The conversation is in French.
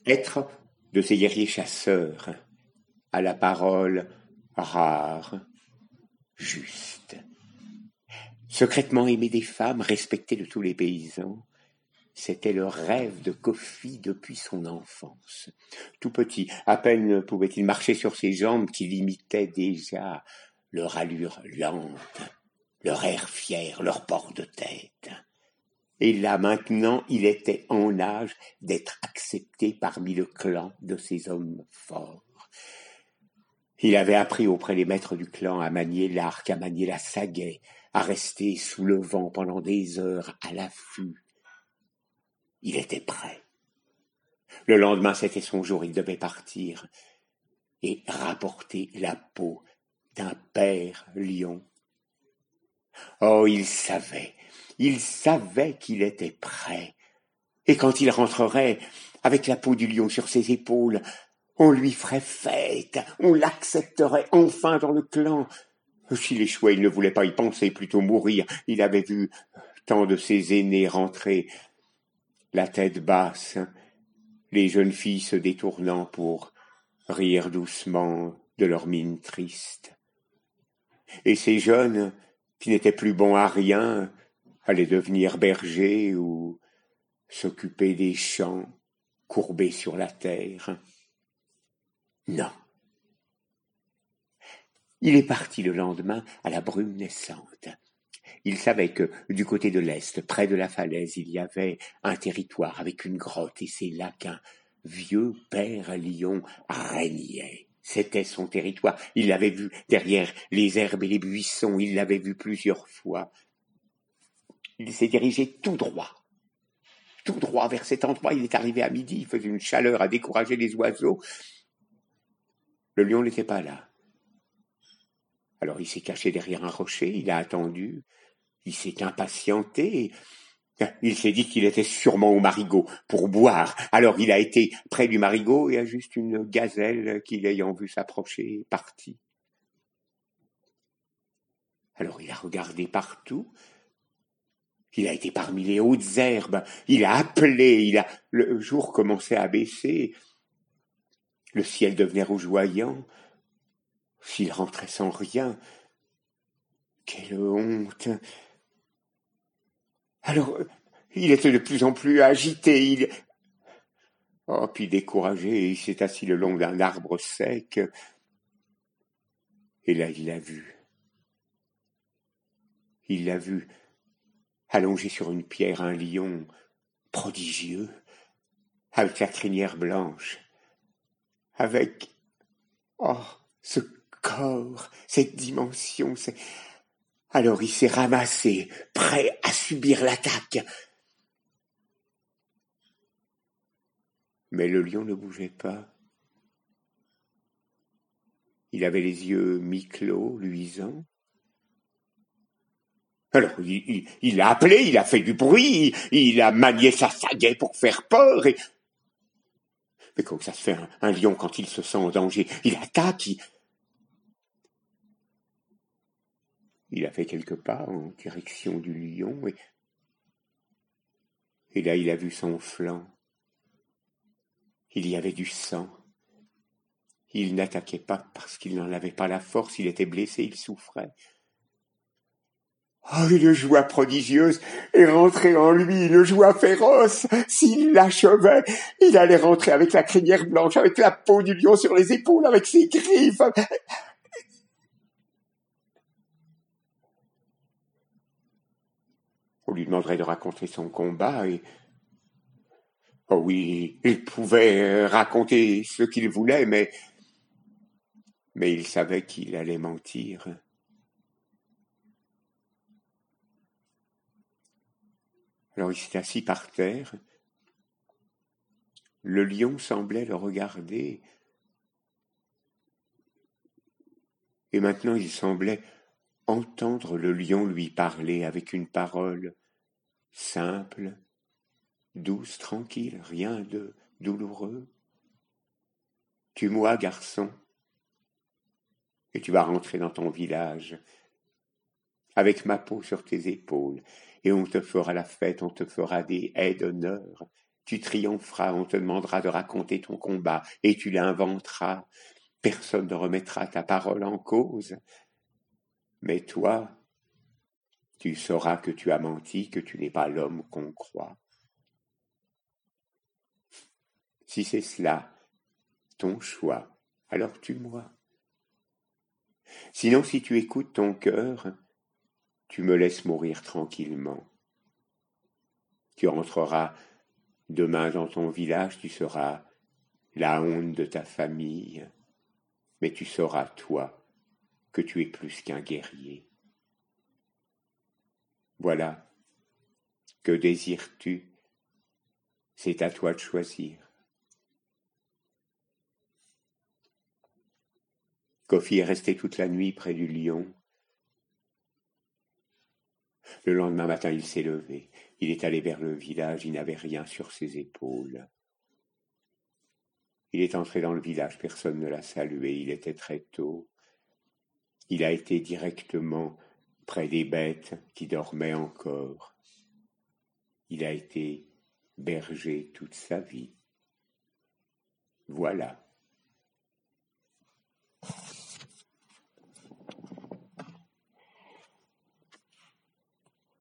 Être de ces guerriers chasseurs, à la parole rare, juste. Secrètement aimé des femmes, respecté de tous les paysans, c'était le rêve de Kofi depuis son enfance. Tout petit, à peine pouvait-il marcher sur ses jambes qu'il imitait déjà leur allure lente, leur air fier, leur port de tête. Et là, maintenant, il était en âge d'être accepté parmi le clan de ces hommes forts. Il avait appris auprès des maîtres du clan à manier l'arc, à manier la sagaie, à rester sous le vent pendant des heures à l'affût. Il était prêt. Le lendemain, c'était son jour, il devait partir et rapporter la peau d'un père lion. Oh, il savait qu'il était prêt. Et quand il rentrerait, avec la peau du lion sur ses épaules, on lui ferait fête, on l'accepterait enfin dans le clan. S'il échouait, il ne voulait pas y penser, plutôt mourir. Il avait vu tant de ses aînés rentrer, la tête basse, les jeunes filles se détournant pour rire doucement de leur mine triste. Et ces jeunes, qui n'étaient plus bons à rien, allaient devenir bergers ou s'occuper des champs courbés sur la terre. Non. Il est parti le lendemain à la brume naissante. Il savait que, du côté de l'est, près de la falaise, il y avait un territoire avec une grotte, et c'est là qu'un vieux père lion régnait. C'était son territoire. Il l'avait vu derrière les herbes et les buissons, il l'avait vu plusieurs fois. Il s'est dirigé tout droit vers cet endroit. Il est arrivé à midi, il faisait une chaleur à décourager les oiseaux. Le lion n'était pas là. Alors il s'est caché derrière un rocher, il a attendu, il s'est impatienté, il s'est dit qu'il était sûrement au marigot pour boire. Alors il a été près du marigot et a juste une gazelle qui, l'ayant vu s'approcher, est partie. Alors il a regardé partout, il a été parmi les hautes herbes, il a appelé, le jour commençait à baisser, le ciel devenait rougeoyant. S'il rentrait sans rien, quelle honte! Alors, il était de plus en plus agité, puis découragé, il s'est assis le long d'un arbre sec, et là il l'a vu. Il l'a vu, allongé sur une pierre, un lion prodigieux, avec la crinière blanche, avec, ce corps, cette dimension, Alors il s'est ramassé, prêt à subir l'attaque. Mais le lion ne bougeait pas. Il avait les yeux mi-clos, luisants. Alors il a appelé, il a fait du bruit, il a manié sa sagaie pour faire peur. Mais comme ça se fait un lion quand il se sent en danger, il attaque, il a fait quelques pas en direction du lion, et là il a vu son flanc. Il y avait du sang. Il n'attaquait pas parce qu'il n'en avait pas la force, il était blessé, il souffrait. Une joie prodigieuse est rentrée en lui, une joie féroce. S'il l'achevait, il allait rentrer avec la crinière blanche, avec la peau du lion sur les épaules, avec ses griffes. On lui demanderait de raconter son combat Oh oui, il pouvait raconter ce qu'il voulait, mais il savait qu'il allait mentir. Alors il s'est assis par terre. Le lion semblait le regarder. Et maintenant il semblait entendre le lion lui parler avec une parole simple, douce, tranquille, rien de douloureux. Tue-moi, garçon, et tu vas rentrer dans ton village avec ma peau sur tes épaules, et on te fera la fête, on te fera des haies d'honneur, Tu triompheras, on te demandera de raconter ton combat, et tu l'inventeras. Personne ne remettra ta parole en cause. Mais toi, tu sauras que tu as menti, que tu n'es pas l'homme qu'on croit. Si c'est cela, ton choix, alors tue-moi. Sinon, si tu écoutes ton cœur, tu me laisses mourir tranquillement. Tu entreras demain dans ton village, tu seras la honte de ta famille, mais tu sauras, toi, que tu es plus qu'un guerrier. Voilà. Que désires-tu? C'est à toi de choisir. Kofi est resté toute la nuit près du lion. Le lendemain matin, il s'est levé. Il est allé vers le village, il n'avait rien sur ses épaules. Il est entré dans le village, personne ne l'a salué, il était très tôt. Il a été directement près des bêtes qui dormaient encore. Il a été berger toute sa vie. Voilà.